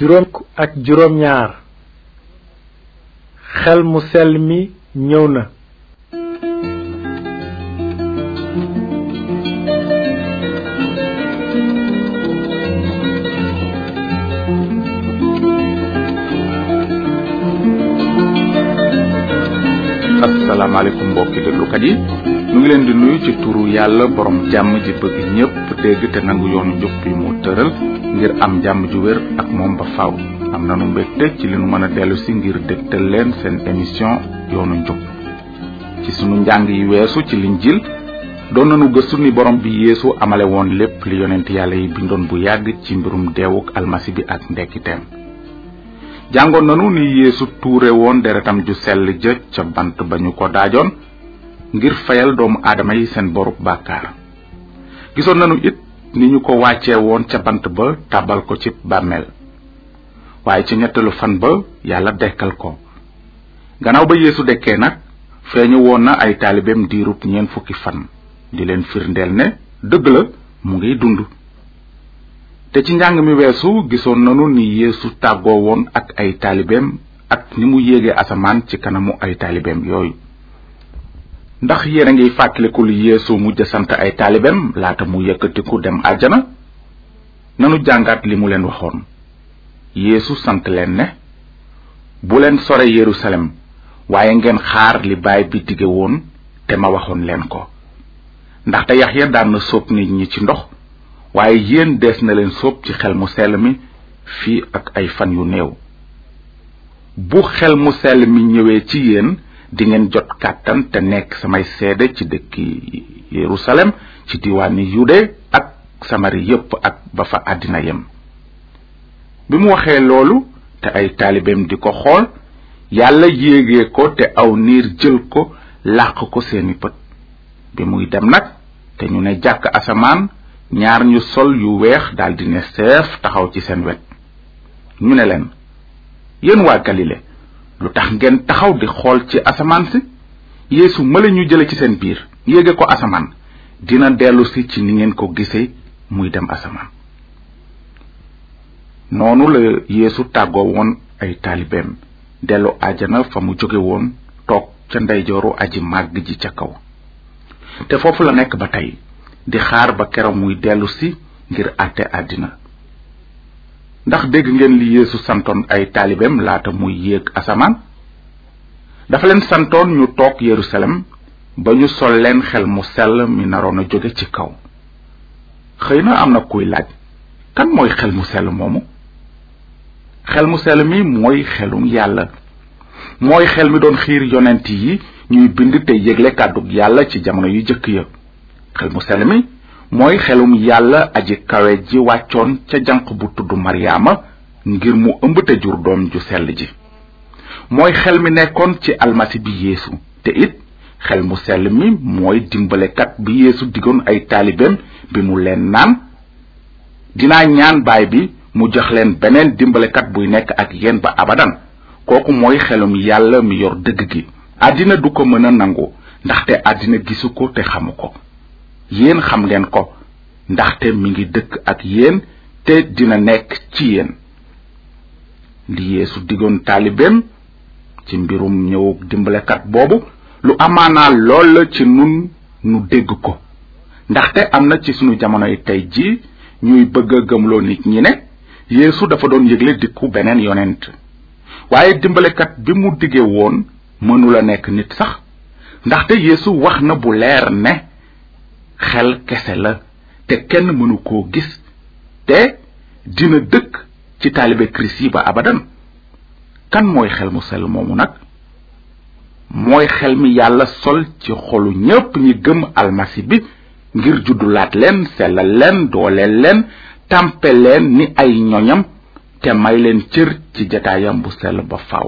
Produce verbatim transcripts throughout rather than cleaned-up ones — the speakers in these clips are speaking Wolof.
juróom ak juróom ñaar xel mu sell mi ñëw na. asalaamaaleykum mbokki déglukat yi ñu ngi leen di nuyu ci turu yàlla borom jàmm ji bëgg ñëpp dégg te nangu yoonu njub bi mu tëral ngir am jàmm ju wér ak moom ba faaw. am nanu mbégte ci li nu mën a dellu si ngir dégtal leen seen émission yoonu njub. ci sunu njàng yi weesu ci Linjiil doon nanu gëstu ni borom bi Yeesu amale woon lépp li yonent yàlla yi bindoon bu yàgg ci mbirum deewuk almasi bi ak ndekkiteem. jàngoon nanu ni Yeesu tuure woon deretam ju sell ja ca bant ba ñu ko daajoon ngir fayal doomu aadama yi seen borub bàkkaar. gisoon nanu it ni ñu ko wàccee woon ca bant ba tàbbal ko ci bàmmeel waaye ci ñetteelu fan ba yàlla dekkal ko. gannaaw ba Yeesu dekkee nag feeñu woon na ay taalibeem diirub ñeent fukki fan di leen firndeel ne dëgg la mu ngi dund. te ci njàng mi weesu gisoon nanu ni Yeesu tàggoo woon ak ay taalibeem ak ni mu yéegee asamaan ci kanamu ay taalibeem yooyu. ndax yéen a ngi fàttalikul Yeesu mujj sant ay taalibeem laata mu yëkkatiku dem àjjana? nanu jàngaat li mu leen waxoon. Yeesu sant leen ne bu leen sore Yerusalem waaye ngeen xaar li baay bi dige woon te ma waxoon leen ko. ndaxte Yaxya daan na sóob nit ñi ci ndox waaye yéen dees na leen sóob ci xel mu sell mi fii ak ay fan yu néew. bu xel mu sell mi ñëwee ci yéen di ngeen jot kàttan te nekk samay seede ci dëkki Yerusalem ci diwaani Yude ak Samari yépp ak ba fa àddina yem. bi mu waxee loolu te ay taalibeem di ko xool yàlla yéegee ko te aw niir jël ko làq ko seeni bët. bi muy dem nag te ñu ne jàkk asamaan ñaar ñu sol yu weex daldi ne seef taxaw ci seen wet. ñu ne leen yéen waa Galile lu tax ngeen taxaw di xool ci asamaan si? Yeesu male ñu jële ci seen biir yéege ko asamaan dina dellu si ci ni ngeen ko gisee muy dem asamaan. noonu la Yeesu tàggoo woon ay taalibeem dellu àjjana fa mu jóge woon toog ca ndeyjooru aji màgg ji ca kaw. te foofu la nekk ba tey di xaar ba keroog muy dellu si ngir àtte àddina. ndax dégg ngeen li Yeesu santoon ay taalibeem laata muy yéeg asamaan? dafa leen santoon ñu toog Yerusalem ba ñu sol leen xel mu sell mi naroon a jóge ci kaw. xëy na am na kuy laaj kan mooy xel mu sell moomu? xel mu sell mi mooy xelum yàlla. mooy xel mi doon xiir yonent yi ñuy bind te yégle kàddug yàlla ci jamono yu jëkk ya. xel mu sell mi mooy xelum yàlla aji kawe ji wàccoon ca janq bu tudd Maryaama ngir mu ëmb te jur doom ju sell ji. mooy xel mi nekkoon ci almasi bi Yeesu te it xel mu sell mi mooy dimbalekat bi Yeesu digoon ay taalibeem bi mu leen naan dinaa ñaan baay bi mu jox leen beneen dimbalekat buy nekk ak yéen ba abadan. kooku mooy xelum yàlla mi yor dëgg gi. àddina du ko mën a nangu ndaxte àddina gisu ko te xamu ko. yéen xam ngeen ko ndaxte mi ngi dëkk ak yéen te dina nekk ci yéen. li Yeesu digoon taalibeem ci mbirum ñëw dimbalekat boobu lu amaanaa lool la ci nun nu dégg ko. ndaxte am na ci sunu jamonoy tey ji ñuy bëgg a gëmloo nit ñi ne Yeesu dafa doon yëgle dikku beneen yonent. waaye dimbalekat bi mu dige woon mënula nekk nit sax ndaxte Yeesu wax na bu leer ne xel kese la te kenn mënu koo gis te dina dëkk ci taalibe Kirist yi ba abadan. kan mooy xel mu sell moomu nag? mooy xel mi yàlla sol ci xolu ñépp ñi gëm almasi bi ngir juddulaat leen sellal leen dooleel leen tàmpe leen ni ay ñoñam te may leen cër ci jataayam bu sell ba faaw.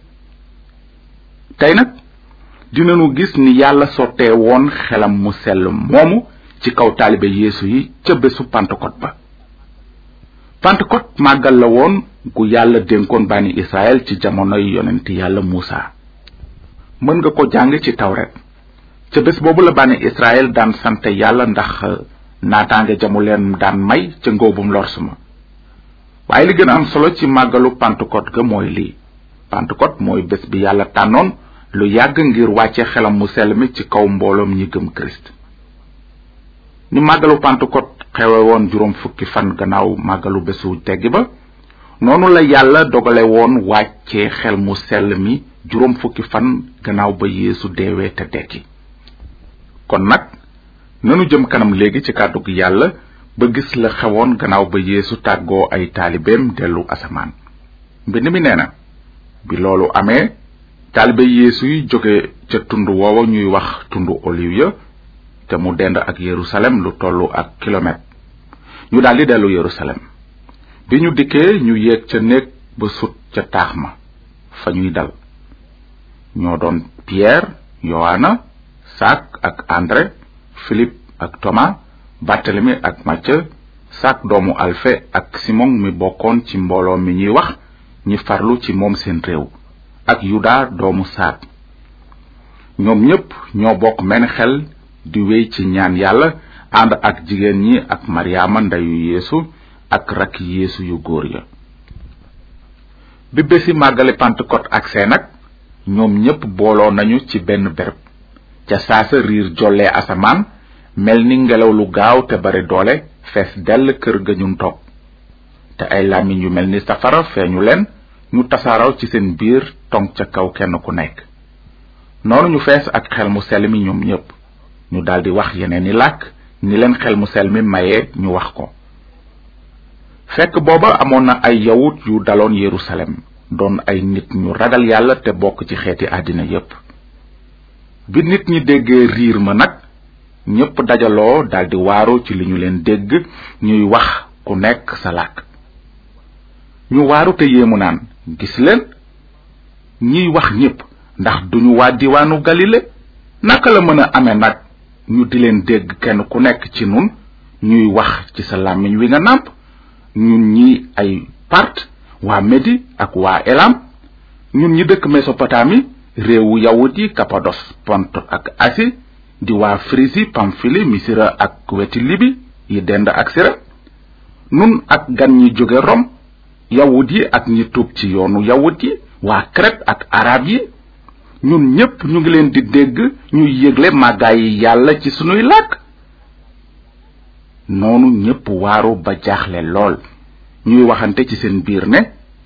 tey nag dinañu gis ni yàlla sottee woon xelam mu sell moomu ci kaw taalibe Yeesu yi ca bésu Pentecôte ba. Pentecôte màggal la woon gu yàlla dénkoon bani Israël ci jamonoy yonent yàlla Muusa. mën nga ko jàng ci Tawret. ca bés boobu la bani Israël daan sant yàlla ndax naataange jamu leen daan may ca ngóobum lors ma. waaye li gën a am solo ci màggalu Pentecôte ga mooy lii. Pentecôte mooy bés bi yàlla tànnoon lu yàgg ngir wàcce xelam mu sell mi ci kaw mbooloom ñi gëm Christ. ni màggalu Pentecôte xewe woon juróom fukki fan gannaaw màggalu bésu teggi ba, noonu la yàlla dogale woon wàcce xel mu sell mi juróom fukki fan gannaaw ba Yeesu deewee te dekki. kon nag nanu jëm kanam léegi ci kàddug yàlla ba gis la xewoon gannaaw ba Yeesu tàggoo ay taalibeem dellu asamaan. mbind mi nee na bi loolu amee taalibe Yeesu yi jóge ca tund woowa ñuy wax tundu Oliw ya te mu dend ak Yerusalem lu tollu ak kilomètre, ñu daldi dellu Yerusalem. bi ñu dikkee ñu yéeg ca néeg ba sut ca taax ma fa ñuy dal. ñoo doon Pierre, Yohana, Sak ak André, Philippe ak Thomas, Barthélemy ak Matthieu, Sak doomu Alphe ak Simon mi bokkoon ci mbooloo mi ñuy wax ñi farlu ci moom seen réew, ak Yuda doomu Saat. ñoom ñépp ñoo bokk menn xel di wéy ci ñaan yàlla ànd ak jigéen ñi ak Mariama ndeyu Yeesu ak rakki Yeesu yu góor ya. bi bési màggale Pentecôte agsee nag ñoom ñépp booloo nañu ci benn béréb. ca saasa riir jollee asamaan mel ni ngelaw lu gaaw te bare doole fees dell kër ga ñu toog, te ay làmmiñ yu mel ni safara feeñu leen ñu tasaaraw ci seen biir tong ca kaw kenn ku nekk. noonu ñu fees ak xel mu sell mi ñoom ñépp ñu daldi wax yeneen i làkk ni leen xel mu sell mi mayee ñu wax ko. fekk booba amoon na ay yawut yu daloon Yerusalem doon ay nit ñu ragal yàlla te bokk ci xeeti àddina yépp. bi nit ñi déggee riir ma nag ñépp dajaloo daldi waaru ci li ñu leen dégg ñuy wax ku nekk sa làkk. ñu waaru te yéemu naan, gis leen ñiy wax ñépp ndax duñu waa diwaanu Galile? naka la mën a amee nag ñu di leen dégg kenn ku nekk ci nun ñuy wax ci sa làmmiñ wi nga nàmp? ñun ñi ay Part, waa Medi ak waa Elam, ñun ñi dëkk Mesopotami, réewu yawut yi Kapados, Pont ak Asi, di waa Frisi, Pamfili, Misira ak weti Libi yi dend ak Sira, nun ak gan ñi jóge Rom, yawut yi ak ñi tuub ci yoonu yawut yi, waa Crète ak arab yi, ñun ñépp ñu ngi leen di dégg ñuy yégle màggaayi yàlla ci sunuy làkk. noonu ñépp waaru ba jaaxle lool, ñuy waxante ci seen biir ne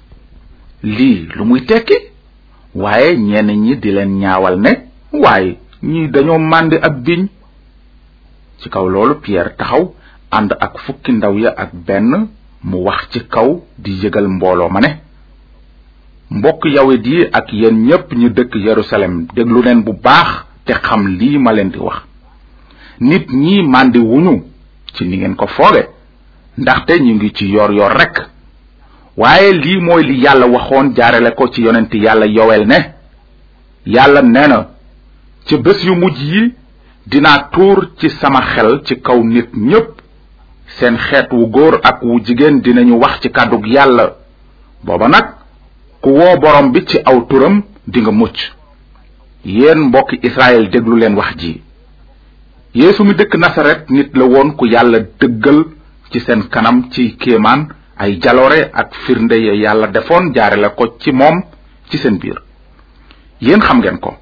lii lu muy tekki. waaye ñenn ñi di leen ñaawal ne waaye ñii dañoo màndi ab biñ. ci kaw loolu Pierre taxaw ànd ak fukki ndaw ya ak benn mu wax ci kaw di yëgal mbooloo ma ne, mbokk yawut yi ak yéen ñépp ñu dëkk Yerusalem, déglu leen bu baax te xam lii ma leen di wax. nit ñi màndi wuñu ci ni ngeen ko fooge, ndaxte ñu ngi ci yor yor rekk. waaye lii mooy li yàlla waxoon jaarale ko ci yonent yàlla Yowel ne, yàlla nee na ca bés yu mujj yi dinaa tuur ci sama xel ci kaw nit ñépp, seen xeet wu góor ak wu jigéen dinañu wax ci kàddug yàlla. booba nag ku woo borom bi ci aw turam dinga mucc. yéen mbokki Israël déglu leen wax ji. Yeesu mi dëkk Nasaret nit la woon ku yàlla dëggal ci seen kanam ci kéemaan, ay jaloore ak firnde ya yàlla defoon jaarale ko ci moom ci seen biir. yéen xam ngeen ko.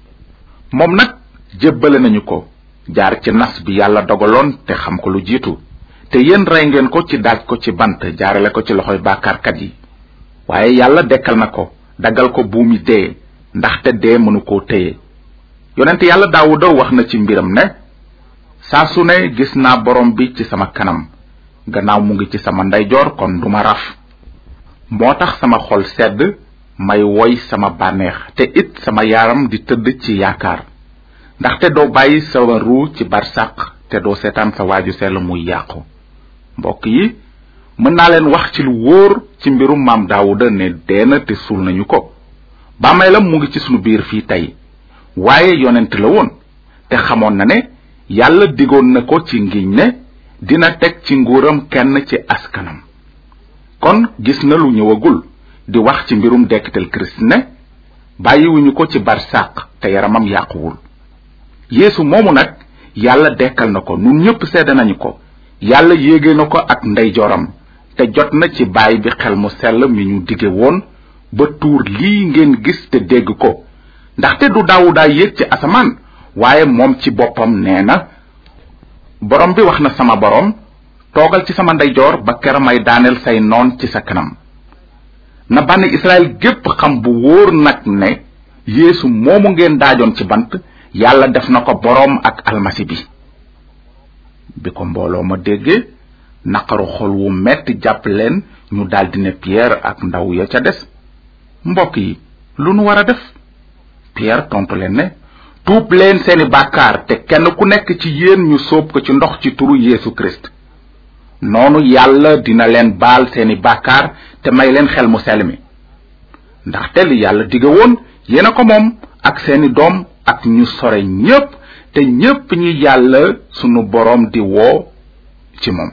moom nag jébbale nañu ko jaar ci nas bi yàlla dogaloon te xam ko lu jiitu, te yéen rey ngeen ko ci daaj ko ci bant jaarale ko ci loxoy bàkkaarkat yi. waaye yàlla dekkal na ko, daggal ko buumi dee, ndaxte dee mënu koo téye. yonent yàlla Daawuda wax na ci mbiram ne, saa su ne gis naa borom bi ci sama kanam, gannaaw mu ngi ci sama ndeyjoor kon duma raf. moo tax sama xol sedd, may woy sama bànneex, te it sama yaram di tëdd ci yaakaar. ndaxte doo bàyyi sama ruu ci barsàq te doo seetaan sa waaju sell muy yàqu. mbokk yi, mën naa leen wax ci lu wóor ci mbirum maam Daawuda ne dee na te suul nañu ko. bàmmeelam mu ngi ci sunu biir fii tey, waaye yonent la woon te xamoon na ne yàlla digoon na ko ci ngiñ ne dina teg ci nguuram kenn ci askanam. kon gis na lu ñëwagul di wax ci mbirum dekkital Kirist ne bàyyiwuñu ko ci barsàq te yaramam yàquwul. Yeesu moomu nag yàlla dekkal na ko, nun ñépp seede nañu ko. yàlla yéege na ko ak ndeyjooram te jot na ci baay bi xel mu sell mi ñu dige woon ba tuur lii ngeen gis te dégg ko ndaxte du Daawuda yéeg ci asamaan waaye moom ci boppam nee na borom bi wax na sama borom toogal ci sama ndeyjoor ba kera may daaneel say noon ci sa kanam na bànni Israël gépp xam bu wóor nag ne Yeesu moomu ngeen daajoon ci bant yàlla def na ko boroom ak almasi bi bi ko mbooloo ma déggee naqaru xol wu metti jàpp leen ñu daldi ne Pierre ak ndaw ya ca des mbokk yi lu nu war a def Pierre tontu leen ne tuub leen seeni bàkkaar te kenn ku nekk ci yéen ñu sóob ko ci ndox ci turu Yeesu Christ noonu yàlla dina leen baal seeni bàkkaar te may leen xel mu sell mi ndaxte li yàlla dige woon yéen a ko moom ak seeni doom ak ñu sore ñépp te ñépp ñi yàlla sunu boroom di woo ci moom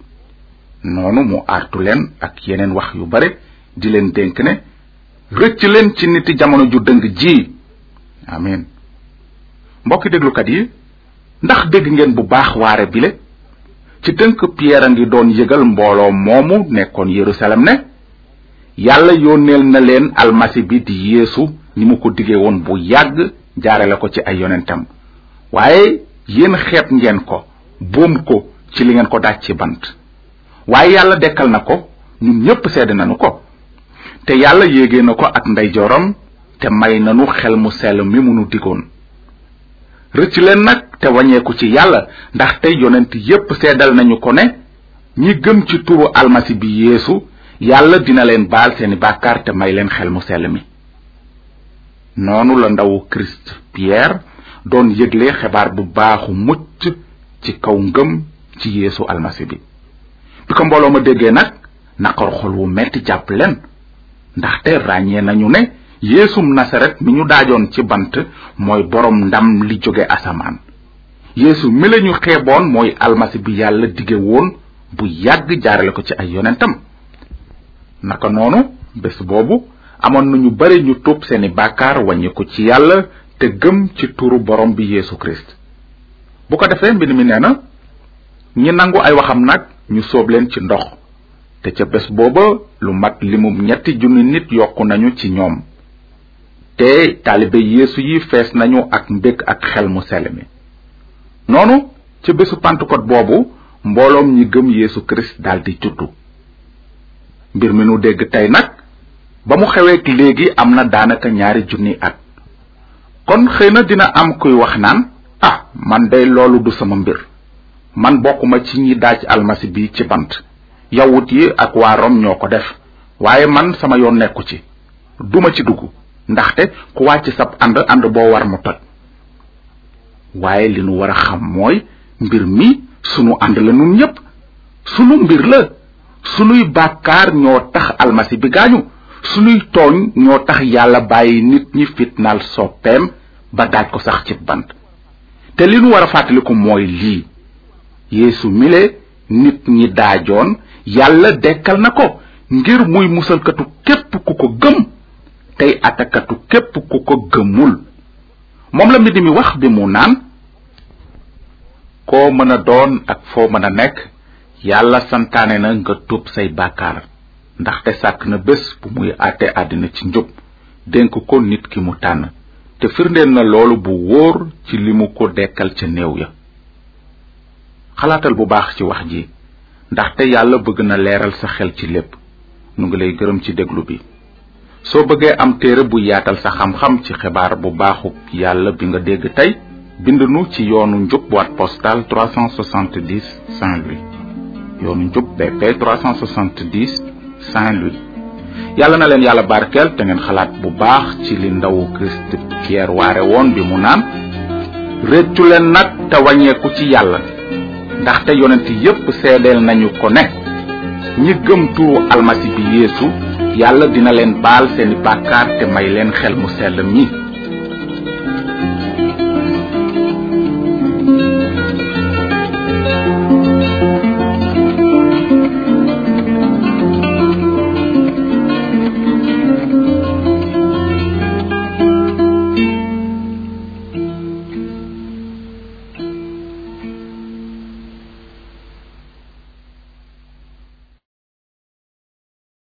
noonu mu artu leen ak yeneen wax yu bare di leen dénk ne rëcc leen ci niti jamono ju dëng ji amin mbokki déglukat yi ndax dégg ngeen bu baax waare bile ci tënk Pierre a ngi doon yëgal mbooloo moomu nekkoon Yerusalem ne yàlla yónneel na leen almasi bi di Yeesu ni mu ko digee woon bu yàgg jaarale ko ci ay yonentam waaye yéen xeeb ngeen ko boom ko ci li ngeen ko daaj ci bant waaye yàlla dekkal na ko ñun ñépp seede nañu ko te yàlla yéegee na ko ak ndeyjooram te may nanu xel mu sell mi mu nu digoon rëcc leen nag te wàññeeku ci yàlla ndax tey yonent yépp seedal nañu ko ne ñi gëm ci turu almasi bi Yeesu yàlla dina leen baal seeni bàkkaar te may leen xel mu sell mi noonu la ndawu Christ Pierre doon yëgle xibaar bu baaxu mucc ci kaw ngëm ci Yeesu almasi bi bi ko mbooloo ma déggee nag naqar xol wu metti jàpp leen ndaxte ràññee nañu ne Yeesum Nasaret mi ñu daajoon ci bant mooy boroom ndam li jóge asamaan Yeesu mi lañu xeeboon mooy almasi bi yàlla dige woon bu yàgg jaarale ko ci ay yonentam naka noonu bés boobu amoon na ñu bare ñu tuub seeni bàkkaar wàññi ko ci yàlla te gëm ci turu borom bi Yeesu Christ bu ko defee mbind mi nee na ñi nangu ay waxam nag ñu sóob leen ci ndox te ca bés booba lu mat limum ñetti junni nit yokku nañu ci ñoom te taalibe Yeesu yi fees nañu ak mbég ak xel mu sell mi noonu ca bésu Pentecôte boobu mbooloom ñi gëm Yeesu Christ daldi juddu mbir mi nu dégg tey nag ba mu xeweek léegi am na daanaka ñaari junni at kon xëy na dina am kuy wax naan ah man day loolu du sama mbir man bokkuma ci ñi daaj almasi bi ci bant yawut yi ak waa Rom ñoo ko def waaye man sama yoon nekku ci duma ci dugg ndaxte ku wàcc sab ànd ànd boo war mu toj waaye li nu war a xam mooy mbir mi sunu ànd la nun ñépp sunu mbir la sunuy bàkkaar ñoo tax almasi bi gaañu sunuy tooñ ñoo tax yàlla bàyyi nit ñi fitnaal soppeem ba daaj ko sax ci bant te li nu war a fàttaliku mooy lii Yeesu mile nit ñi daajoon yàlla dekkal na ko ngir muy musalkatu képp ku ko gëm tey atakatu képp ku ko gëmul moom la mbind mi wax bi mu naan koo mën a doon ak foo mën a nekk yàlla santaane na nga tuub say bàkkaar ndaxte sàkk na bés bu muy àtte àddina ci njub dénk ko nit ki mu tànn te firndeel na loolu bu wóor ci li mu ko dekkal ca néew ya xalaatal bu baax ci wax ji ndaxte yàlla bëgg na leeral sa xel ci lépp nu ngi lay gërëm ci déglu bi soo bëggee am téere bu yaatal sa xam-xam ci xibaar bu baaxu yàlla bi nga dégg tey bind nu ci yoonu njub boîte postale trois cent soixante-dix Saint-Louis yoonu njub B P trois cent soixante-dix Saint-Louis yàlla na leen yàlla barkeel te ngeen xalaat bu baax ci li ndawu Christ Pierre waare woon bi mu naan réccu leen nag te wàññeeku ci yàlla ndaxte yonent yépp seedeel nañu ko ne ñi gëm turu almasi bi Yeesu yàlla dina leen baal seeni bàkkaar te may leen xel mu sell mi